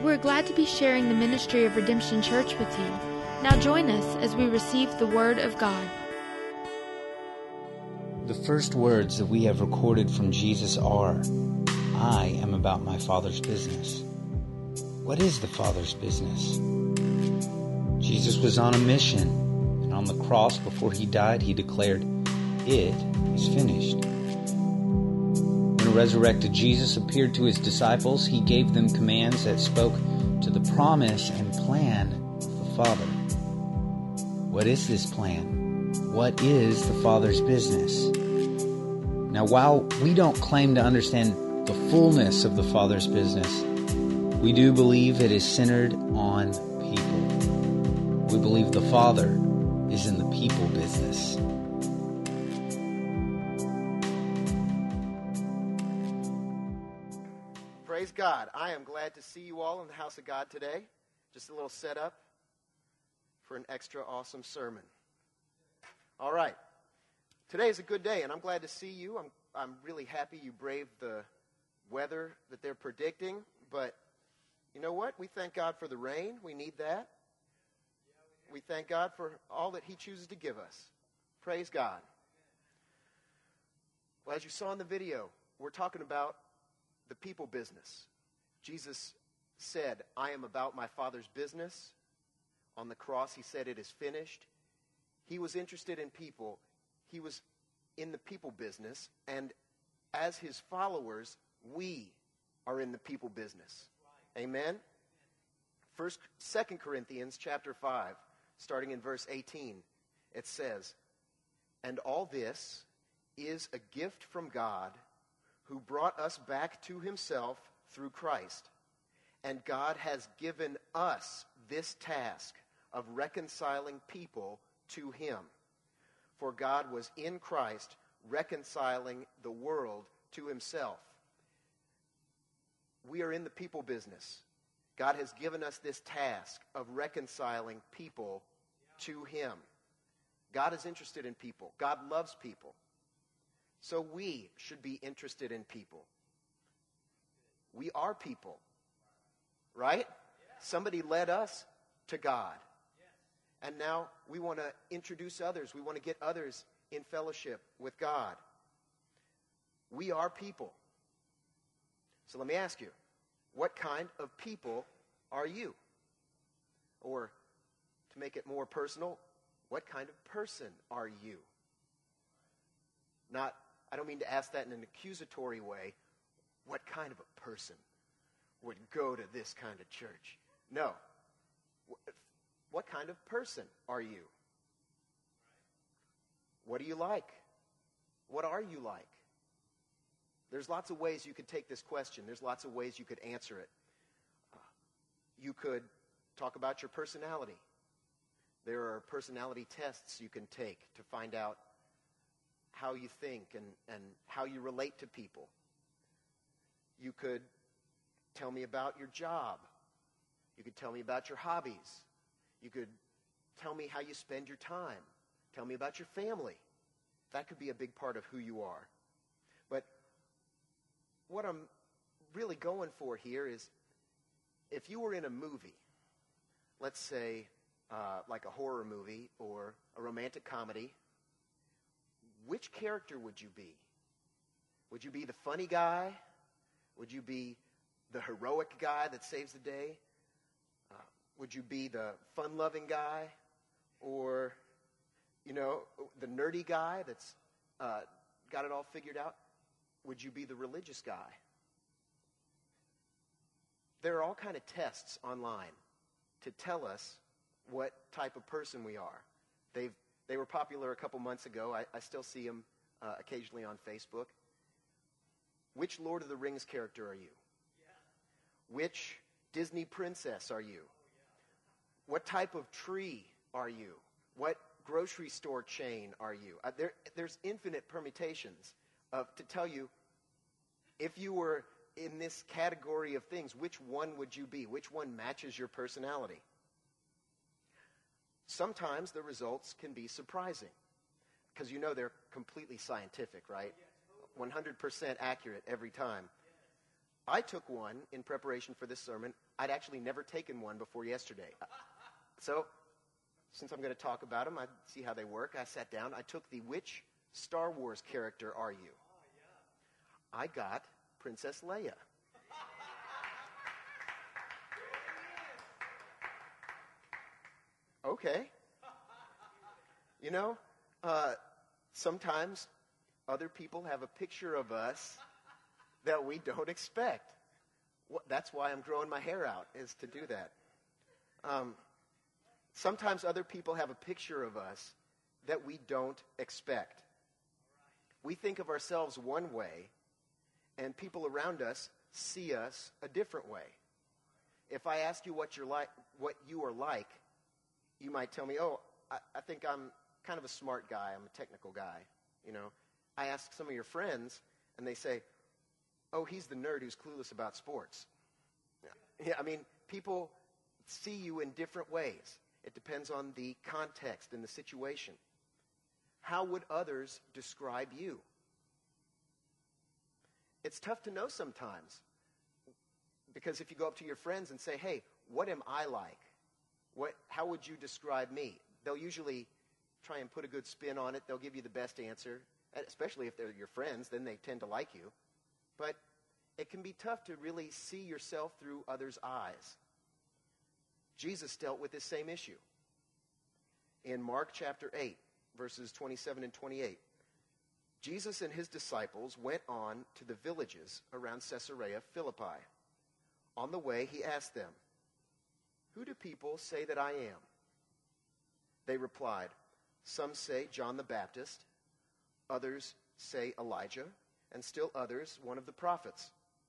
We're glad to be sharing the ministry of Redemption Church with you. Now join us as we receive the Word of God. The first words that we have recorded from Jesus are, "I am about my Father's business." What is the Father's business? Jesus was on a mission, and on the cross before he died, he declared, "It is finished." When a resurrected Jesus appeared to his disciples, he gave them commands that spoke to the promise and plan of the Father. What is this plan? What is the Father's business? Now, while we don't claim to understand the fullness of the Father's business, we do believe it is centered on people. We believe the Father is in the people business. Praise God. I am glad to see you all in the house of God today. Just a little setup for an extra awesome sermon. All right. Today is a good day, and I'm glad to see you. I'm really happy you braved the weather that they're predicting. But you know what? We thank God for the rain. We need that. We thank God for all that he chooses to give us. Praise God. Well, as you saw in the video, we're talking about the people business. Jesus said, "I am about my Father's business." On the cross, he said, "It is finished." He was interested in people. He was in the people business. And as his followers, we are in the people business. Amen? 2 Corinthians chapter 5, starting in verse 18, it says, "And all this is a gift from God, who brought us back to himself through Christ. And God has given us this task of reconciling people to him. For God was in Christ reconciling the world to himself." We are in the people business. God has given us this task of reconciling people to him. God is interested in people. God loves people. So we should be interested in people. We are people, right? Somebody led us to God. And now we want to introduce others. We want to get others in fellowship with God. We are people. So let me ask you, what kind of people are you? Or to make it more personal, what kind of person are you? I don't mean to ask that in an accusatory way. What kind of a person would go to this kind of church? No. What kind of person are you? What do you like? What are you like? There's lots of ways you could take this question. There's lots of ways you could answer it. You could talk about your personality. There are personality tests you can take to find out how you think and how you relate to people. You could tell me about your job. You could tell me about your hobbies. You could tell me how you spend your time. Tell me about your family. That could be a big part of who you are. But what I'm really going for here is, if you were in a movie, let's say like a horror movie or a romantic comedy, which character would you be? Would you be the funny guy? Would you be the heroic guy that saves the day? Would you be the fun-loving guy? Or, the nerdy guy that's got it all figured out? Would you be the religious guy? There are all kind of tests online to tell us what type of person we are. They were popular a couple months ago. I still see them occasionally on Facebook. Which Lord of the Rings character are you? Yeah. Which Disney princess are you? What type of tree are you? What grocery store chain are you? There's infinite permutations to tell you, if you were in this category of things, which one would you be? Which one matches your personality? Sometimes the results can be surprising because they're completely scientific, right? 100% accurate every time. I took one in preparation for this sermon. I'd actually never taken one before yesterday. So, since I'm going to talk about them, I see how they work. I sat down. I took the which Star Wars character are you? I got Princess Leia. Okay. You know, sometimes other people have a picture of us that we don't expect. That's why I'm growing my hair out, is to do that. Sometimes other people have a picture of us that we don't expect. We think of ourselves one way, and people around us see us a different way. If I ask you what you are like, you might tell me, oh, I think I'm kind of a smart guy. I'm a technical guy. You know, I ask some of your friends, and they say, oh, he's the nerd who's clueless about sports. Yeah, I mean, people see you in different ways. It depends on the context and the situation. How would others describe you? It's tough to know sometimes. Because if you go up to your friends and say, hey, what am I like? How would you describe me? They'll usually try and put a good spin on it. They'll give you the best answer, especially if they're your friends, then they tend to like you. But it can be tough to really see yourself through others' eyes. Jesus dealt with this same issue. In Mark chapter 8, verses 27 and 28, Jesus and his disciples went on to the villages around Caesarea Philippi. On the way, he asked them, who do people say that I am? They replied, some say John the Baptist, others say Elijah, and still others one of the prophets.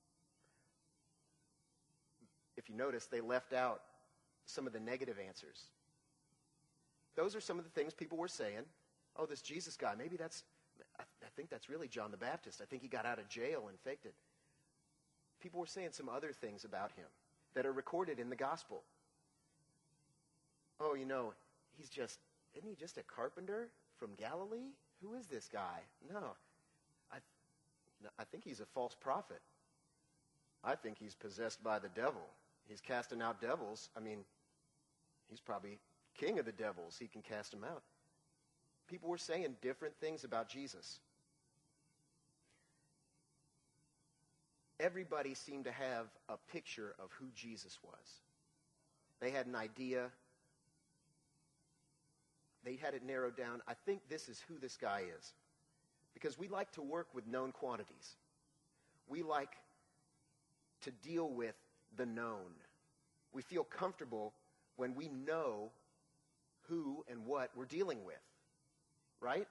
If you notice, they left out some of the negative answers. Those are some of the things people were saying. Oh, this Jesus guy, I think that's really John the Baptist. I think he got out of jail and faked it. People were saying some other things about him that are recorded in the gospel. Oh, you know, isn't he just a carpenter from Galilee? Who is this guy? No, I think he's a false prophet. I think he's possessed by the devil. He's casting out devils. I mean, he's probably king of the devils. He can cast them out. People were saying different things about Jesus. Everybody seemed to have a picture of who Jesus was. They had an idea. They had it narrowed down. I think this is who this guy is. Because we like to work with known quantities. We like to deal with the known. We feel comfortable when we know who and what we're dealing with. Right?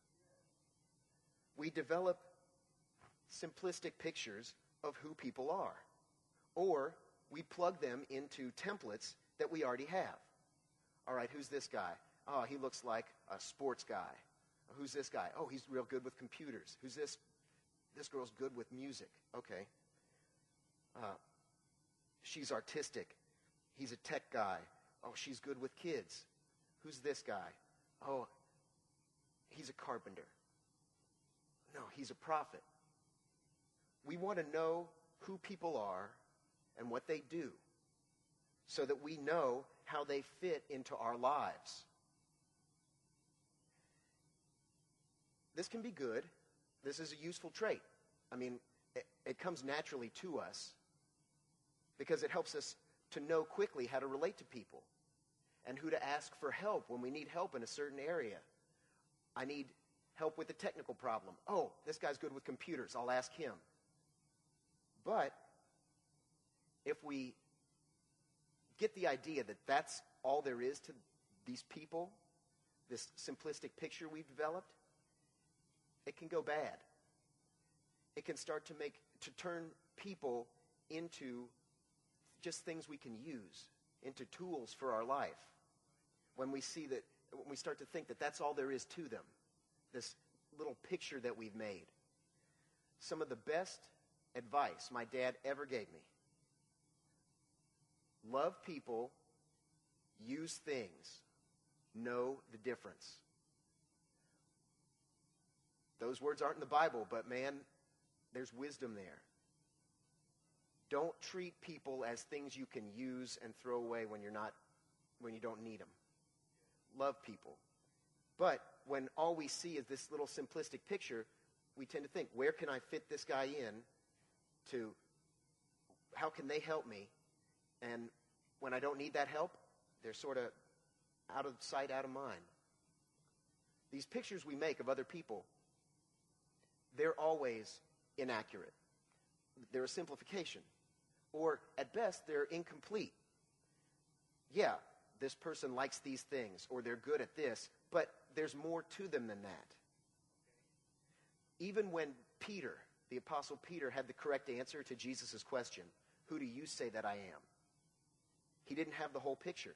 We develop simplistic pictures of who people are. Or we plug them into templates that we already have. All right, who's this guy? Oh, he looks like a sports guy. Who's this guy? Oh, he's real good with computers. Who's this? This girl's good with music. Okay. She's artistic. He's a tech guy. Oh, she's good with kids. Who's this guy? Oh, he's a carpenter. No, he's a prophet. We want to know who people are and what they do so that we know how they fit into our lives. This can be good. This is a useful trait. I mean, it comes naturally to us because it helps us to know quickly how to relate to people and who to ask for help when we need help in a certain area. I need help with a technical problem. Oh, this guy's good with computers. I'll ask him. But if we get the idea that that's all there is to these people, this simplistic picture we've developed, it can go bad. It can start to turn people into just things we can use, into tools for our life. When we start to think that that's all there is to them, this little picture that we've made. Some of the best advice my dad ever gave me: love people, use things, know the difference. Those words aren't in the Bible, but man, there's wisdom there. Don't treat people as things you can use and throw away when you don't need them. Love people. But when all we see is this little simplistic picture, we tend to think, where can I fit this guy in to, how can they help me? And when I don't need that help, they're sort of out of sight, out of mind. These pictures we make of other people, they're always inaccurate. They're a simplification. Or at best, they're incomplete. Yeah, this person likes these things, or they're good at this, but there's more to them than that. Even when Peter, the Apostle Peter, had the correct answer to Jesus' question, who do you say that I am? He didn't have the whole picture.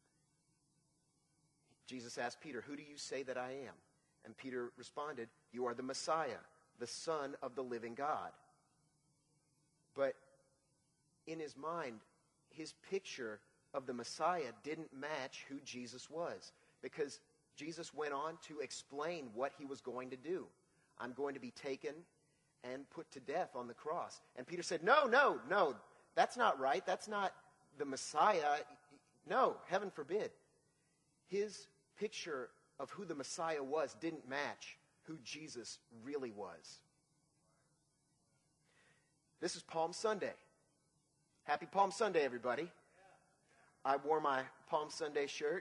Jesus asked Peter, who do you say that I am? And Peter responded, you are the Messiah, the Son of the living God. But in his mind, his picture of the Messiah didn't match who Jesus was, because Jesus went on to explain what he was going to do. I'm going to be taken and put to death on the cross. And Peter said, no, that's not right. That's not the Messiah. No, heaven forbid. His picture of who the Messiah was didn't match who Jesus really was. This is Palm Sunday. Happy Palm Sunday, everybody. I wore my Palm Sunday shirt.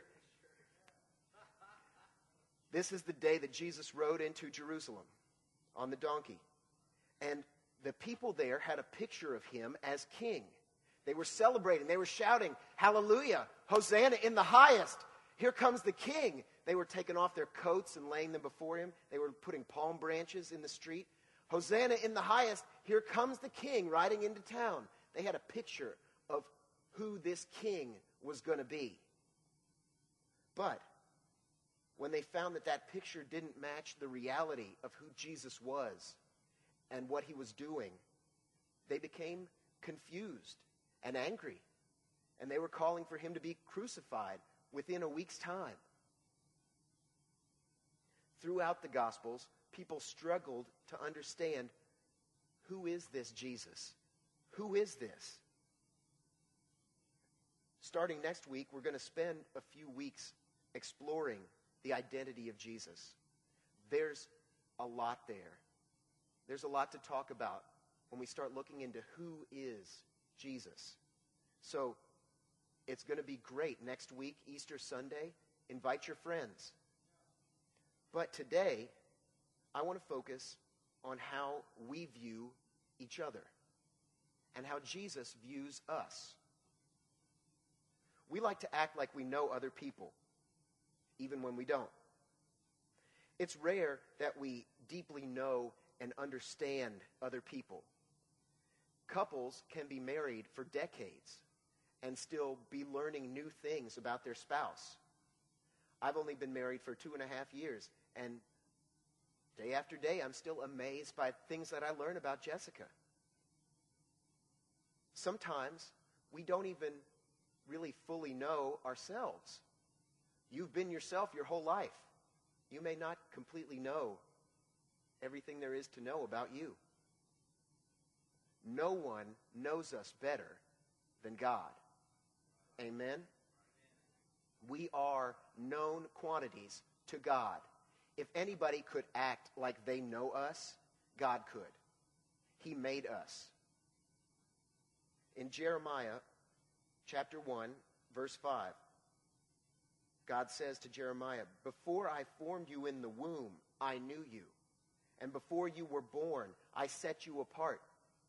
This is the day that Jesus rode into Jerusalem on the donkey. And the people there had a picture of him as king. They were celebrating. They were shouting, hallelujah, Hosanna in the highest. Here comes the king. They were taking off their coats and laying them before him. They were putting palm branches in the street. Hosanna in the highest. Here comes the king riding into town. They had a picture of who this king was going to be. But when they found that that picture didn't match the reality of who Jesus was and what he was doing, they became confused and angry. And they were calling for him to be crucified within a week's time. Throughout the Gospels, people struggled to understand, who is this Jesus? Who is this? Starting next week, we're going to spend a few weeks exploring the identity of Jesus. There's a lot there. There's a lot to talk about when we start looking into who is Jesus. So it's going to be great. Next week, Easter Sunday, invite your friends. But today, I want to focus on how we view each other and how Jesus views us. We like to act like we know other people, even when we don't. It's rare that we deeply know and understand other people. Couples can be married for decades and still be learning new things about their spouse. I've only been married for 2.5 years, and day after day, I'm still amazed by things that I learn about Jessica. Sometimes we don't even really fully know ourselves. You've been yourself your whole life. You may not completely know everything there is to know about you. No one knows us better than God. Amen? We are known quantities to God. If anybody could act like they know us, God could. He made us. In Jeremiah chapter 1, verse 5, God says to Jeremiah, before I formed you in the womb, I knew you. And before you were born, I set you apart.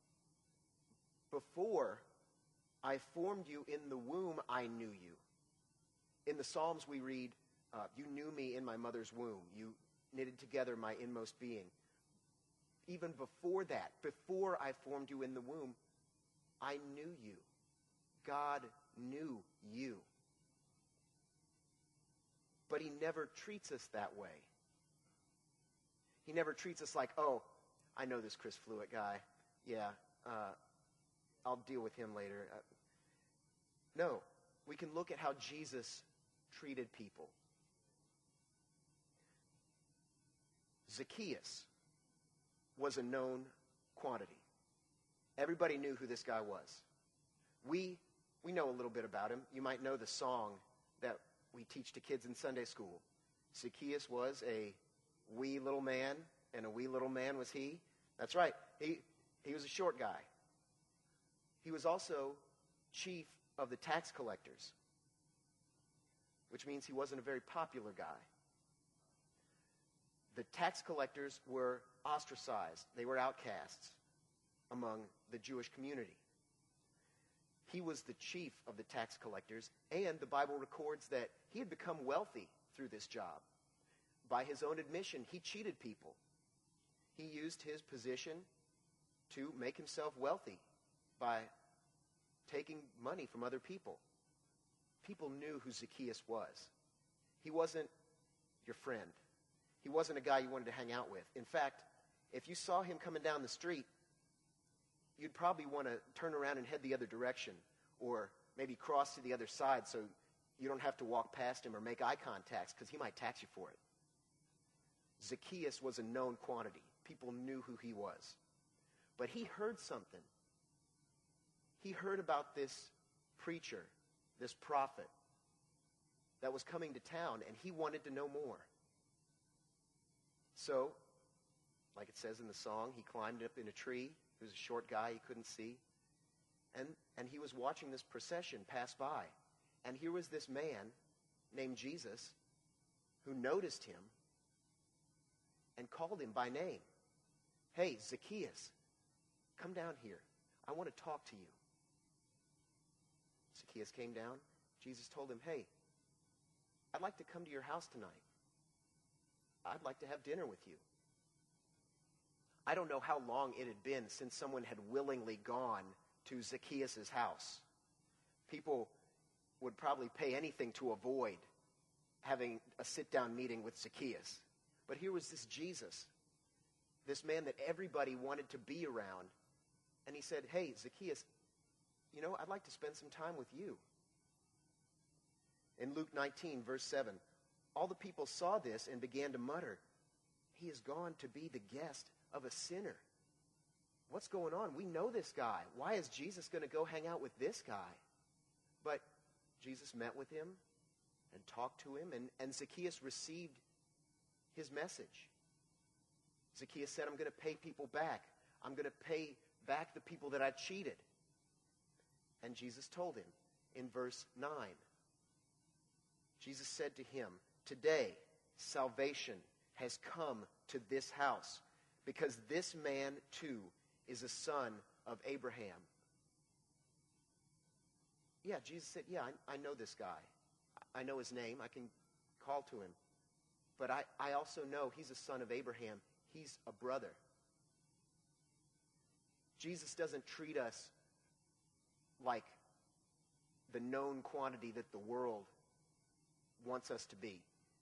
Before I formed you in the womb, I knew you. In the Psalms we read, you knew me in my mother's womb. You knitted together my inmost being. Even before that, before I formed you in the womb, I knew you. God knew you. But he never treats us that way. He never treats us like, oh, I know this Chris Fluitt guy. Yeah, I'll deal with him later. No, we can look at how Jesus treated people. Zacchaeus was a known quantity. Everybody knew who this guy was. We know a little bit about him. You might know the song that we teach to kids in Sunday school. Zacchaeus was a wee little man, and a wee little man was he. That's right. He was a short guy. He was also chief of the tax collectors, which means he wasn't a very popular guy. The tax collectors were ostracized. They were outcasts among the Jewish community. He was the chief of the tax collectors, and the Bible records that he had become wealthy through this job. By his own admission, he cheated people. He used his position to make himself wealthy by taking money from other people. People knew who Zacchaeus was. He wasn't your friend. He wasn't a guy you wanted to hang out with. In fact, if you saw him coming down the street, you'd probably want to turn around and head the other direction, or maybe cross to the other side so you don't have to walk past him or make eye contact, because he might tax you for it. Zacchaeus was a known quantity. People knew who he was. But he heard something. He heard about this preacher, this prophet, that was coming to town, and he wanted to know more. So, like it says in the song, he climbed up in a tree. He was a short guy, he couldn't see. And he was watching this procession pass by. And here was this man named Jesus who noticed him and called him by name. Hey, Zacchaeus, come down here. I want to talk to you. Zacchaeus came down. Jesus told him, hey, I'd like to come to your house tonight. I'd like to have dinner with you. I don't know how long it had been since someone had willingly gone to Zacchaeus' house. People would probably pay anything to avoid having a sit-down meeting with Zacchaeus. But here was this Jesus, this man that everybody wanted to be around. And he said, hey, Zacchaeus, I'd like to spend some time with you. In Luke 19, verse 7, all the people saw this and began to mutter, he has gone to be the guest of a sinner. What's going on? We know this guy. Why is Jesus going to go hang out with this guy? But Jesus met with him and talked to him, and Zacchaeus received his message. Zacchaeus said, I'm going to pay people back. I'm going to pay back the people that I cheated. And Jesus told him in verse 9, Jesus said to him, today salvation has come to this house, because this man too is a son of Abraham. Yeah, Jesus said, yeah, I know this guy. I know his name. I can call to him. But I also know he's a son of Abraham. He's a brother. Jesus doesn't treat us like the known quantity that the world wants us to be.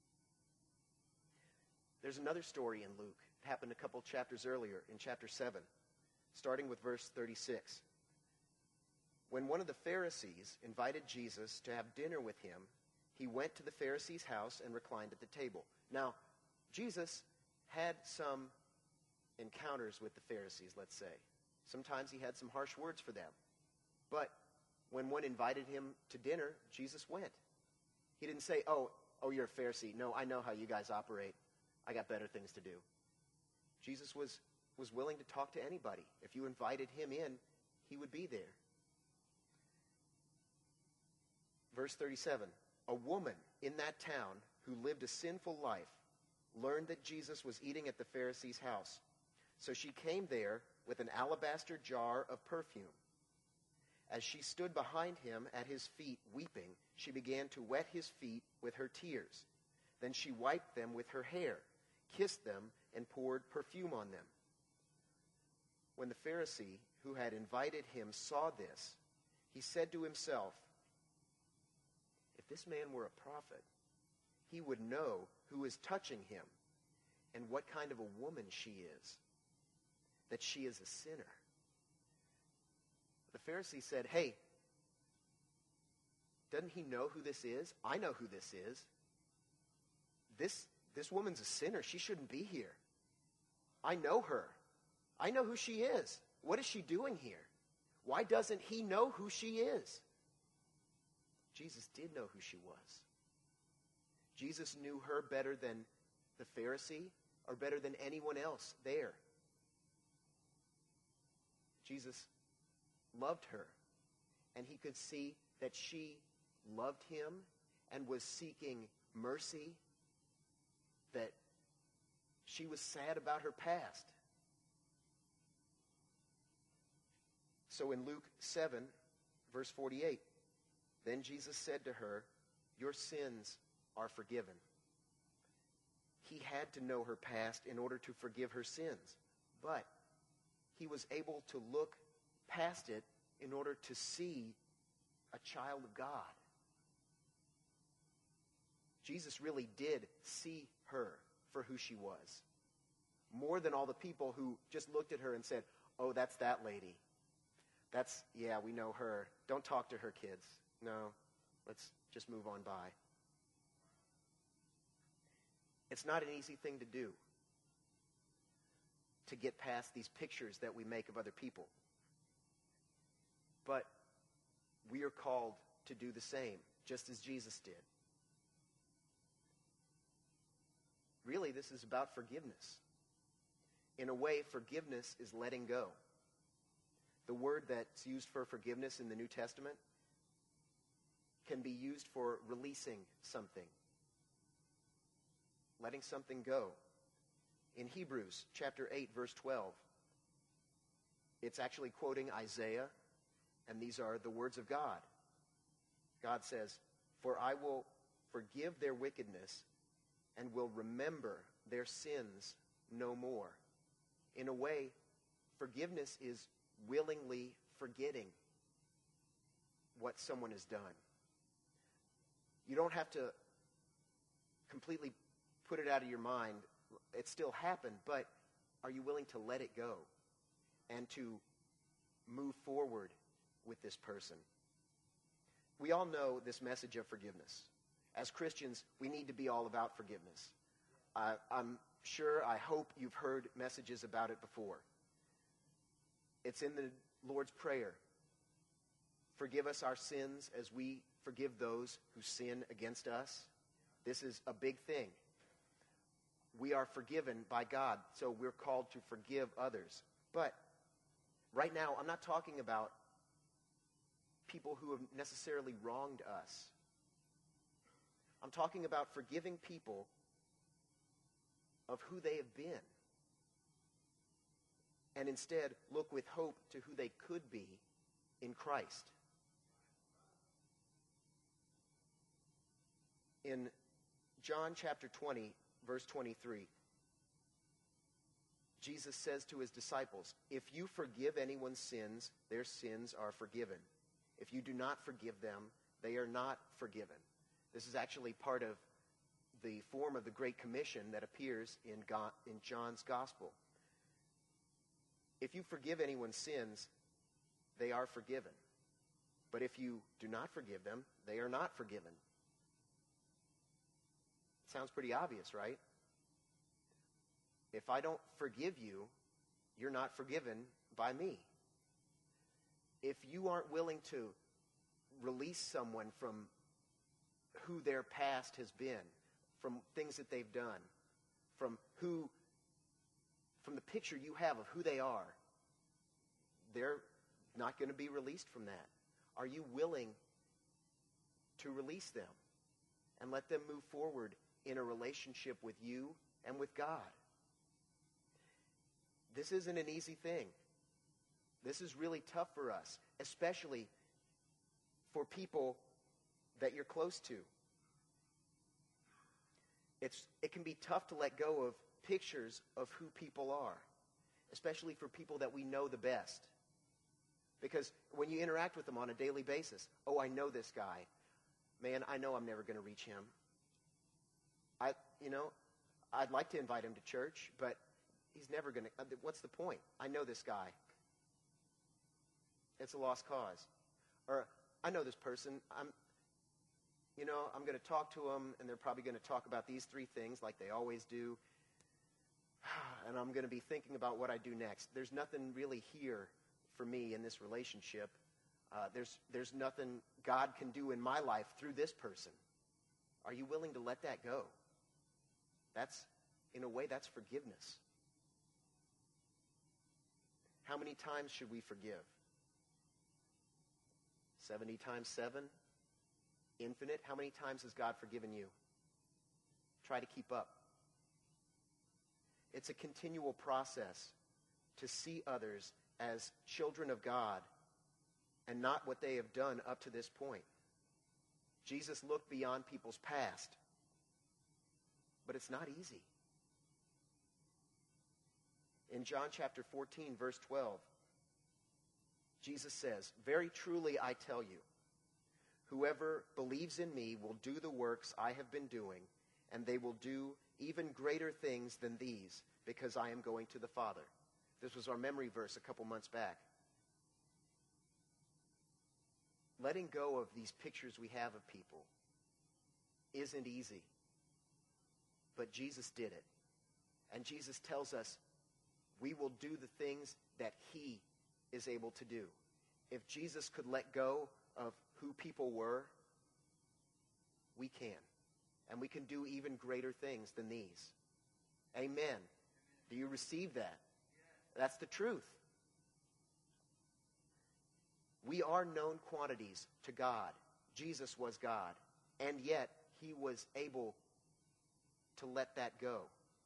There's another story in Luke. It happened a couple chapters earlier, in chapter 7, starting with verse 36. When one of the Pharisees invited Jesus to have dinner with him, he went to the Pharisee's house and reclined at the table. Now, Jesus had some encounters with the Pharisees, let's say. Sometimes he had some harsh words for them. But when one invited him to dinner, Jesus went. He didn't say, oh, you're a Pharisee. No, I know how you guys operate. I got better things to do. Jesus was willing to talk to anybody. If you invited him in, he would be there. Verse 37, a woman in that town who lived a sinful life learned that Jesus was eating at the Pharisee's house. So she came there with an alabaster jar of perfume. As she stood behind him at his feet weeping, she began to wet his feet with her tears. Then she wiped them with her hair, kissed them, and poured perfume on them. When the Pharisee who had invited him saw this, he said to himself, if this man were a prophet, he would know who is touching him and what kind of a woman she is, that she is a sinner. The Pharisee said, hey, doesn't he know who this is? I know who this is. This woman's a sinner. She shouldn't be here. I know her. I know who she is. What is she doing here? Why doesn't he know who she is? Jesus did know who she was. Jesus knew her better than the Pharisee or better than anyone else there. Jesus loved her, and he could see that she loved him and was seeking mercy, that she was sad about her past. So in Luke 7, verse 48, then Jesus said to her, your sins are forgiven. He had to know her past in order to forgive her sins, but he was able to look past it in order to see a child of God. Jesus really did see her for who she was, more than all the people who just looked at her and said, oh, that's that lady. Yeah, we know her. Don't talk to her, kids. No, let's just move on by. It's not an easy thing to do, to get past these pictures that we make of other people. But we are called to do the same, just as Jesus did. Really, this is about forgiveness. In a way, forgiveness is letting go. The word that's used for forgiveness in the New Testament can be used for releasing something, letting something go. In Hebrews chapter 8, verse 12, it's actually quoting Isaiah, and these are the words of God. God says, for I will forgive their wickedness and will remember their sins no more. In a way, forgiveness is willingly forgetting what someone has done. You don't have to completely put it out of your mind. It still happened, but are you willing to let it go and to move forward with this person? We all know this message of forgiveness. As Christians, we need to be all about forgiveness. I'm sure, I hope you've heard messages about it before. It's in the Lord's Prayer. Forgive us our sins as we forgive those who sin against us. This is a big thing. We are forgiven by God, so we're called to forgive others. But right now, I'm not talking about people who have necessarily wronged us. I'm talking about forgiving people of who they have been, and instead look with hope to who they could be in Christ. In John chapter 20, verse 23, Jesus says to his disciples, if you forgive anyone's sins, their sins are forgiven. If you do not forgive them, they are not forgiven. This is actually part of the form of the Great Commission that appears in John's Gospel. If you forgive anyone's sins, they are forgiven. But if you do not forgive them, they are not forgiven. Sounds pretty obvious, right? If I don't forgive you, you're not forgiven by me. If you aren't willing to release someone from who their past has been, from things that they've done, from the picture you have of who they are, they're not going to be released from that. Are you willing to release them and let them move forward in a relationship with you and with God? This isn't an easy thing. This is really tough for us, especially for people that you're close to. It can be tough to let go of pictures of who people are, especially for people that we know the best. Because when you interact with them on a daily basis, oh, I know this guy. Man, I know I'm never going to reach him. I'd like to invite him to church, but he's never going to. What's the point? I know this guy. It's a lost cause. Or I know this person. I'm going to talk to them, and they're probably going to talk about these three things like they always do. And I'm going to be thinking about what I do next. There's nothing really here for me in this relationship. There's nothing God can do in my life through this person. Are you willing to let that go? In a way, that's forgiveness. How many times should we forgive? 70 times 7? Infinite? How many times has God forgiven you? Try to keep up. It's a continual process to see others as children of God and not what they have done up to this point. Jesus looked beyond people's past, but it's not easy. In John chapter 14, verse 12, Jesus says, "Very truly I tell you, whoever believes in me will do the works I have been doing, and they will do even greater things than these, because I am going to the Father." This was our memory verse a couple months back. Letting go of these pictures we have of people isn't easy, but Jesus did it. And Jesus tells us we will do the things that he is able to do. If Jesus could let go of who people were, we can. And we can do even greater things than these. Amen. Do you receive that? That's the truth. We are known quantities to God. Jesus was God. And yet, he was able to let that go.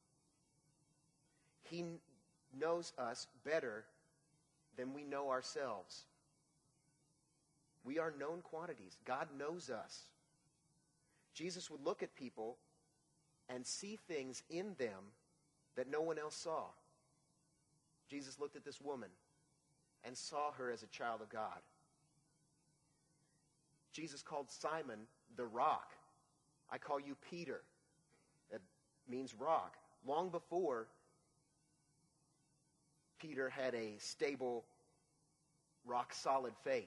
He knows us better than we know ourselves. We are known quantities. God knows us. Jesus would look at people and see things in them that no one else saw. Jesus looked at this woman and saw her as a child of God. Jesus called Simon the rock. I call you Peter. That means rock. Long before Peter had a stable, rock-solid faith.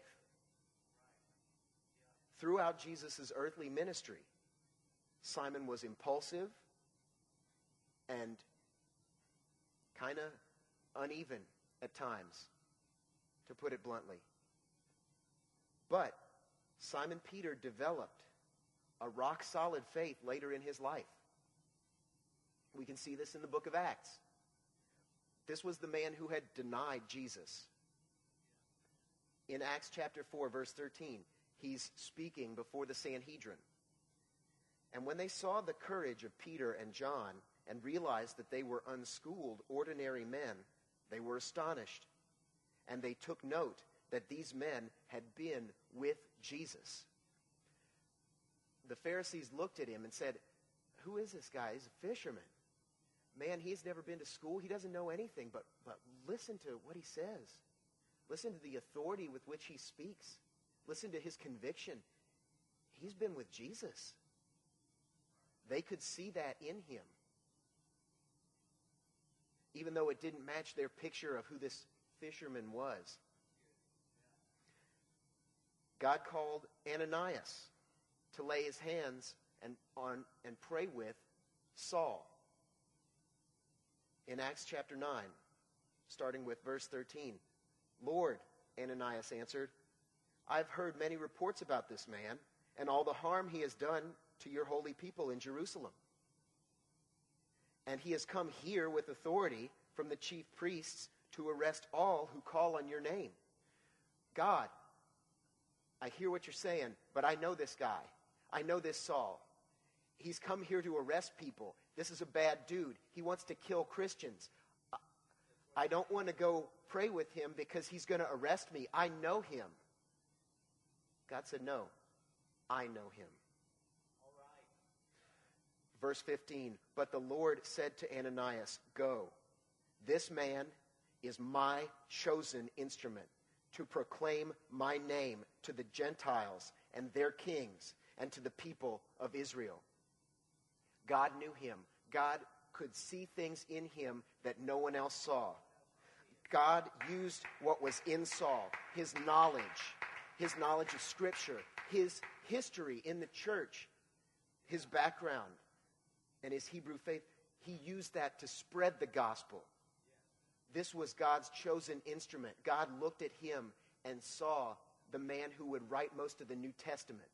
Throughout Jesus' earthly ministry, Simon was impulsive and kind of uneven at times, to put it bluntly. But Simon Peter developed a rock-solid faith later in his life. We can see this in the book of Acts. This was the man who had denied Jesus. In Acts chapter 4, verse 13, he's speaking before the Sanhedrin. And when they saw the courage of Peter and John and realized that they were unschooled, ordinary men, they were astonished. And they took note that these men had been with Jesus. The Pharisees looked at him and said, "Who is this guy? He's a fisherman. Man, he's never been to school. He doesn't know anything, but listen to what he says. Listen to the authority with which he speaks. Listen to his conviction. He's been with Jesus." They could see that in him. Even though it didn't match their picture of who this fisherman was. God called Ananias to lay his hands and pray with Saul. In Acts chapter 9, starting with verse 13, "Lord," Ananias answered, "I've heard many reports about this man and all the harm he has done to your holy people in Jerusalem. And he has come here with authority from the chief priests to arrest all who call on your name. God, I hear what you're saying, but I know this guy. I know this Saul. He's come here to arrest people. This is a bad dude. He wants to kill Christians. I don't want to go pray with him because he's going to arrest me. I know him." God said, "No, I know him." All right. Verse 15, "But the Lord said to Ananias, 'Go. This man is my chosen instrument to proclaim my name to the Gentiles and their kings and to the people of Israel.'" God knew him. God could see things in him that no one else saw. God used what was in Saul, his knowledge of Scripture, his history in the church, his background, and his Hebrew faith. He used that to spread the gospel. This was God's chosen instrument. God looked at him and saw the man who would write most of the New Testament.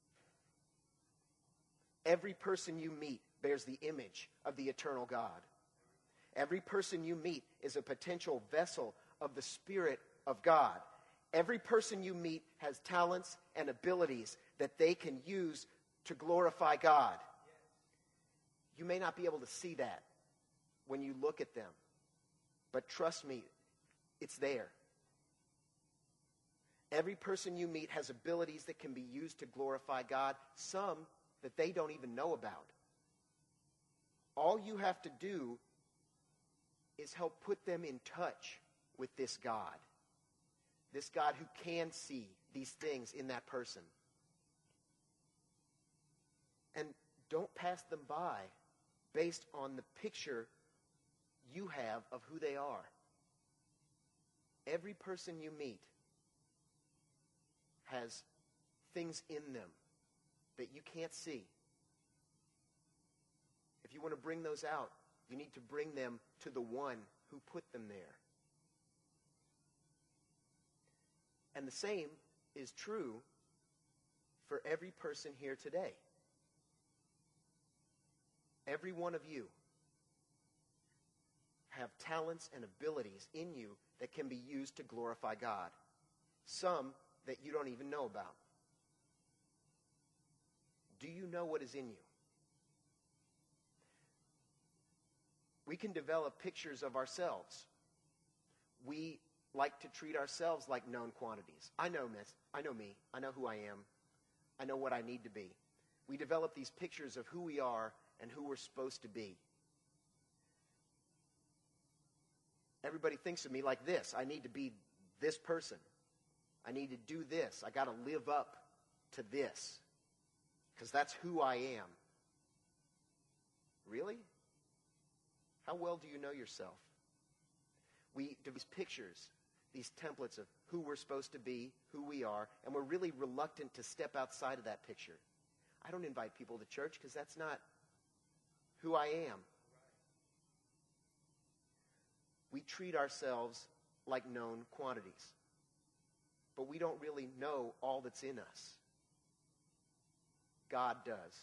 Every person you meet bears the image of the eternal God. Every person you meet is a potential vessel of the Spirit of God. Every person you meet has talents and abilities that they can use to glorify God. You may not be able to see that when you look at them, but trust me, it's there. Every person you meet has abilities that can be used to glorify God, some that they don't even know about. All you have to do is help put them in touch with this God who can see these things in that person. And don't pass them by based on the picture you have of who they are. Every person you meet has things in them that you can't see. If you want to bring those out, you need to bring them to the one who put them there. And the same is true for every person here today. Every one of you have talents and abilities in you that can be used to glorify God. Some that you don't even know about. Do you know what is in you? We can develop pictures of ourselves. We like to treat ourselves like known quantities. I know me. I know who I am. I know what I need to be. We develop these pictures of who we are and who we're supposed to be. Everybody thinks of me like this. I need to be this person. I need to do this. I got to live up to this because that's who I am. Really? How well do you know yourself? We do these pictures, these templates of who we're supposed to be, who we are, and we're really reluctant to step outside of that picture. I don't invite people to church because that's not who I am. We treat ourselves like known quantities, but we don't really know all that's in us. God does.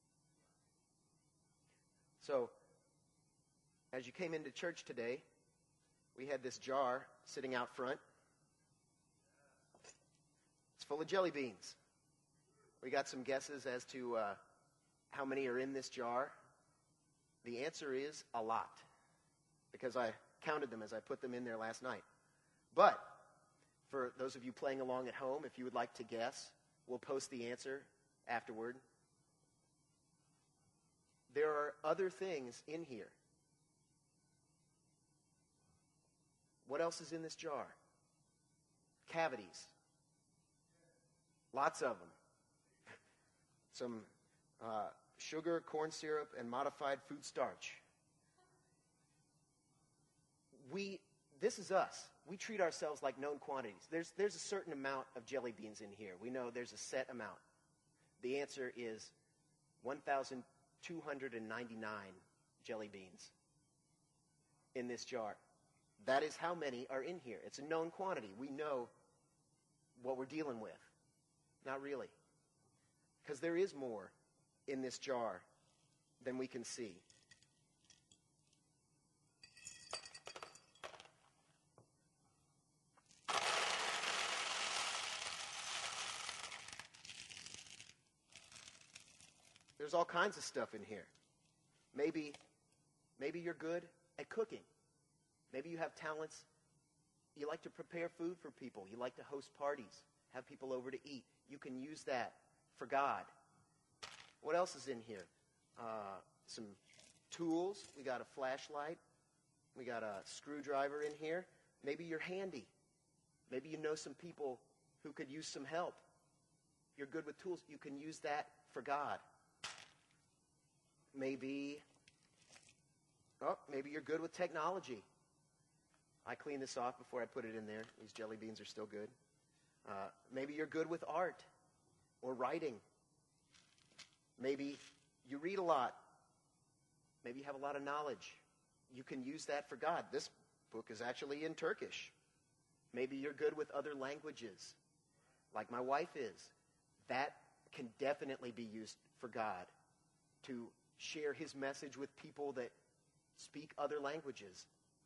So, as you came into church today, we had this jar sitting out front. It's full of jelly beans. We got some guesses as to how many are in this jar. The answer is a lot, because I counted them as I put them in there last night. But for those of you playing along at home, if you would like to guess, we'll post the answer afterward. There are other things in here. What else is in this jar? Cavities. Lots of them. Some sugar, corn syrup, and modified food starch. This is us. We treat ourselves like known quantities. There's a certain amount of jelly beans in here. We know there's a set amount. The answer is 1,299 jelly beans in this jar. That is how many are in here. It's a known quantity. We know what we're dealing with. Not really. Because there is more in this jar than we can see. There's all kinds of stuff in here. Maybe you're good at cooking. Maybe you have talents. You like to prepare food for people. You like to host parties, have people over to eat. You can use that for God. What else is in here? Some tools. We got a flashlight. We got a screwdriver in here. Maybe you're handy. Maybe you know some people who could use some help. You're good with tools. You can use that for God. Maybe you're good with technology. I clean this off before I put it in there. These jelly beans are still good. Maybe you're good with art or writing. Maybe you read a lot. Maybe you have a lot of knowledge. You can use that for God. This book is actually in Turkish. Maybe you're good with other languages, like my wife is. That can definitely be used for God to share his message with people that speak other languages.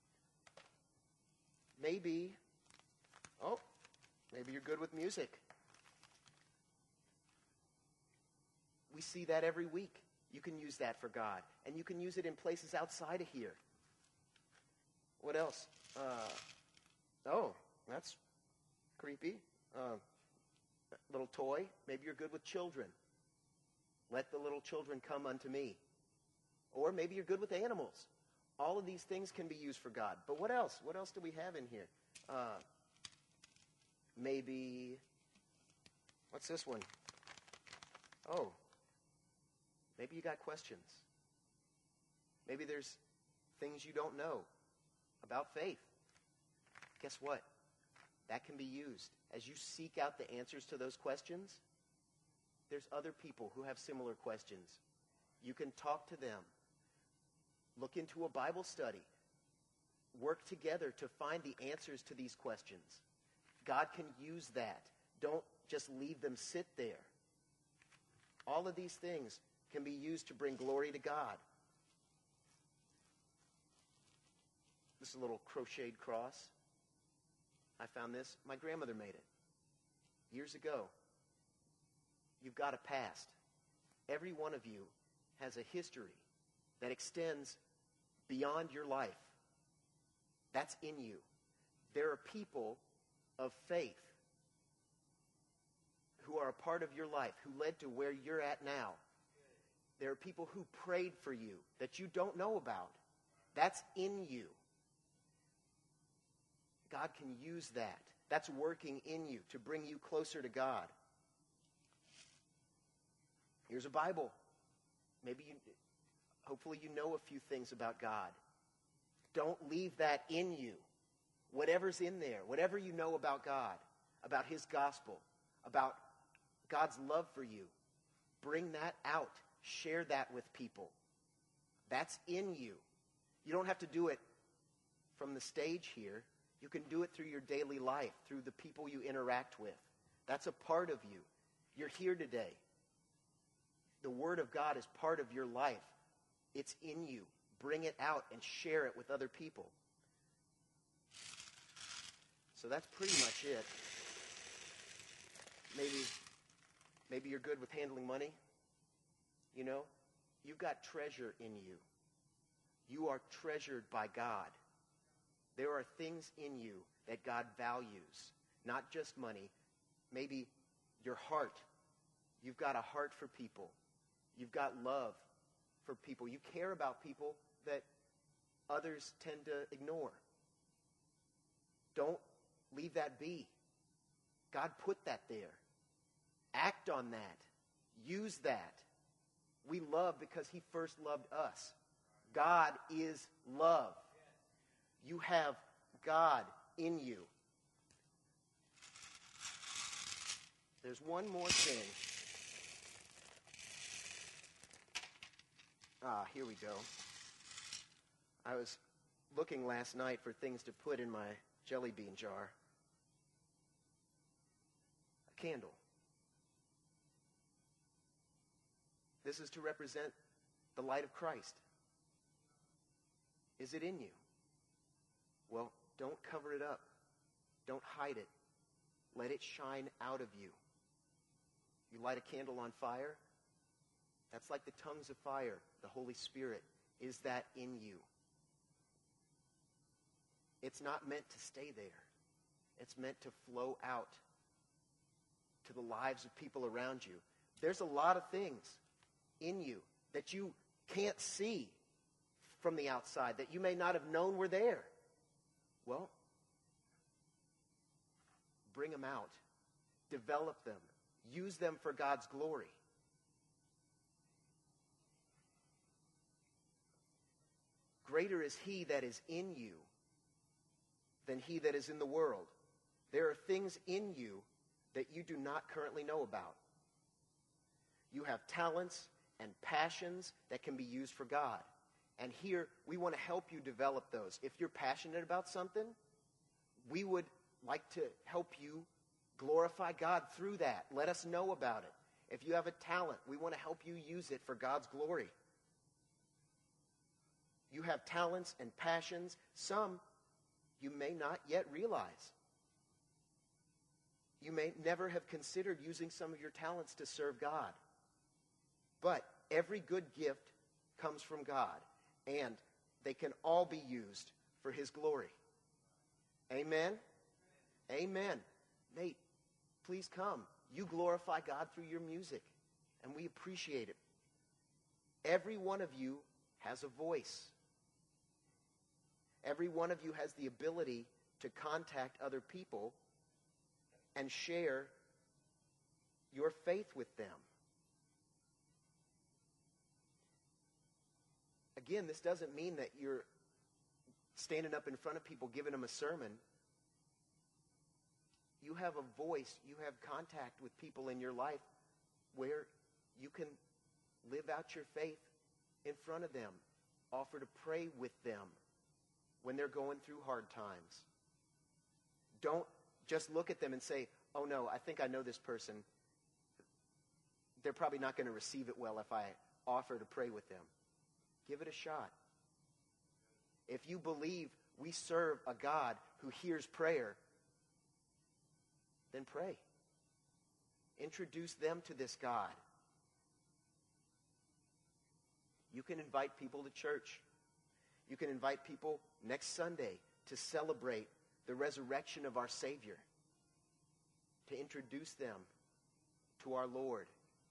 Maybe you're good with music. We see that every week. You can use that for God. And you can use it in places outside of here. What else? That's creepy. Little toy. Maybe you're good with children. Let the little children come unto me. Or maybe you're good with animals. All of these things can be used for God. But what else? What else do we have in here? Maybe, what's this one? Oh, maybe you got questions. Maybe there's things you don't know about faith. Guess what? That can be used. As you seek out the answers to those questions, there's other people who have similar questions. You can talk to them. Look into a Bible study. Work together to find the answers to these questions. God can use that. Don't just leave them sit there. All of these things can be used to bring glory to God. This is a little crocheted cross. I found this. My grandmother made it years ago. You've got a past. Every one of you has a history that extends beyond your life. That's in you. There are people of faith who are a part of your life, who led to where you're at now. There are people who prayed for you that you don't know about. That's in you. God can use that. That's working in you to bring you closer to God. Here's a Bible. Hopefully you know a few things about God. Don't leave that in you. Whatever's in there, whatever you know about God, about his gospel, about God's love for you, bring that out. Share that with people. That's in you. You don't have to do it from the stage here. You can do it through your daily life, through the people you interact with. That's a part of you. You're here today. The Word of God is part of your life. It's in you. Bring it out and share it with other people. So that's pretty much it. Maybe you're good with handling money. You know, you've got treasure in you. You are treasured by God. There are things in you that God values, not just money. Maybe your heart. You've got a heart for people. You've got love for people. You care about people that others tend to ignore. Don't leave that be. God put that there. Act on that. Use that. We love because he first loved us. God is love. You have God in you. There's one more thing. Here we go. I was looking last night for things to put in my jelly bean jar. A candle. This is to represent the light of Christ. Is it in you? Well, don't cover it up. Don't hide it. Let it shine out of you. You light a candle on fire, that's like the tongues of fire, the Holy Spirit. Is that in you? It's not meant to stay there. It's meant to flow out to the lives of people around you. There's a lot of things in you that you can't see from the outside, that you may not have known were there. Well, bring them out. Develop them. Use them for God's glory. Greater is he that is in you than he that is in the world. There are things in you that you do not currently know about. You have talents and passions that can be used for God. And here, we want to help you develop those. If you're passionate about something, we would like to help you glorify God through that. Let us know about it. If you have a talent, we want to help you use it for God's glory. You have talents and passions. Some you may not yet realize. You may never have considered using some of your talents to serve God. But every good gift comes from God, and they can all be used for His glory. Amen? Amen. Nate, please come. You glorify God through your music, and we appreciate it. Every one of you has a voice. Every one of you has the ability to contact other people and share your faith with them. Again, this doesn't mean that you're standing up in front of people giving them a sermon. You have a voice. You have contact with people in your life where you can live out your faith in front of them. Offer to pray with them when they're going through hard times. Don't just look at them and say, oh no, I think I know this person. They're probably not going to receive it well if I offer to pray with them. Give it a shot. If you believe we serve a God who hears prayer, then pray. Introduce them to this God. You can invite people to church. You can invite people next Sunday to celebrate the resurrection of our Savior, to introduce them to our Lord.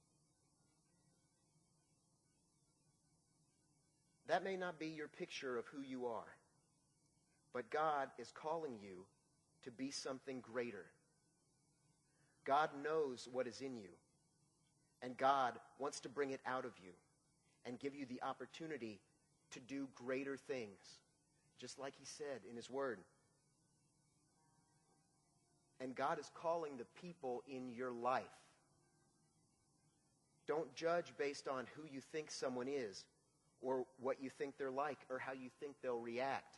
That may not be your picture of who you are, but God is calling you to be something greater. God knows what is in you, and God wants to bring it out of you and give you the opportunity to do greater things, just like He said in His Word. And God is calling the people in your life. Don't judge based on who you think someone is, or what you think they're like, or how you think they'll react.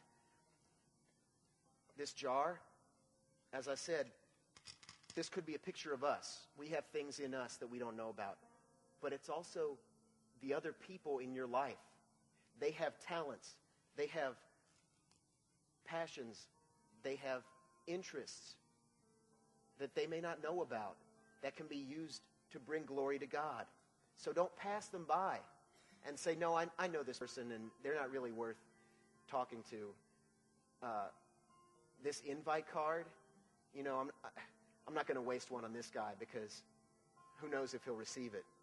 This jar, as I said, this could be a picture of us. We have things in us that we don't know about. But it's also the other people in your life. They have talents. They have passions. They have interests that they may not know about that can be used to bring glory to God. So don't pass them by and say, no, I know this person and they're not really worth talking to. This invite card, you know, I'm not going to waste one on this guy because who knows if he'll receive it.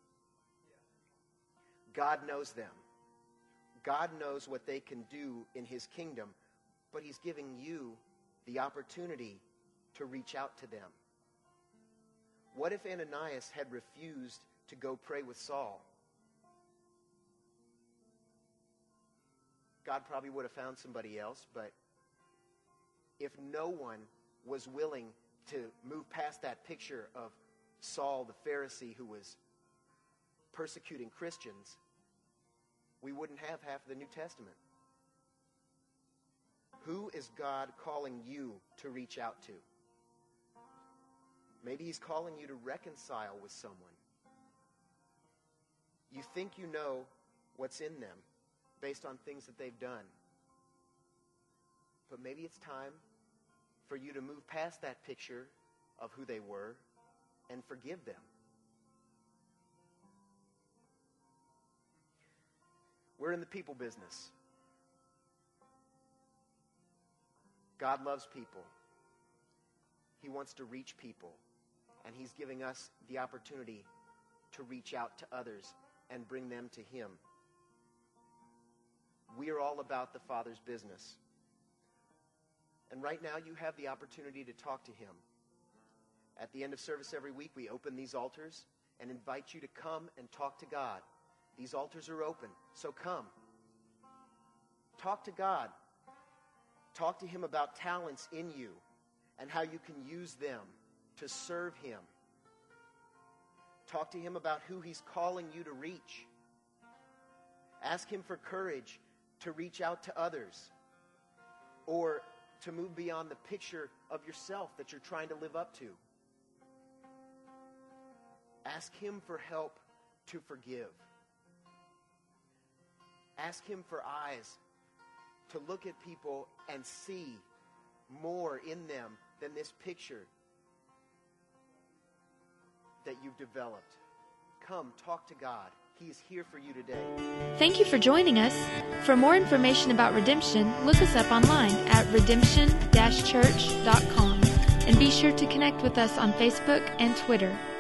God knows them. God knows what they can do in His kingdom, but He's giving you the opportunity to reach out to them. What if Ananias had refused to go pray with Saul? God probably would have found somebody else, but if no one was willing to move past that picture of Saul the Pharisee who was persecuting Christians, we wouldn't have half of the New Testament. Who is God calling you to reach out to? Maybe He's calling you to reconcile with someone. You think you know what's in them based on things that they've done. But maybe it's time for you to move past that picture of who they were and forgive them. We're in the people business. God loves people. He wants to reach people. And He's giving us the opportunity to reach out to others and bring them to Him. We are all about the Father's business. And right now you have the opportunity to talk to Him. At the end of service every week, we open these altars and invite you to come and talk to God. These altars are open, so come. Talk to God. Talk to Him about talents in you and how you can use them to serve Him. Talk to Him about who He's calling you to reach. Ask Him for courage to reach out to others, or to move beyond the picture of yourself that you're trying to live up to. Ask Him for help to forgive. Ask Him for eyes to look at people and see more in them than this picture that you've developed. Come, talk to God. He is here for you today. Thank you for joining us. For more information about Redemption, look us up online at redemption-church.com and be sure to connect with us on Facebook and Twitter.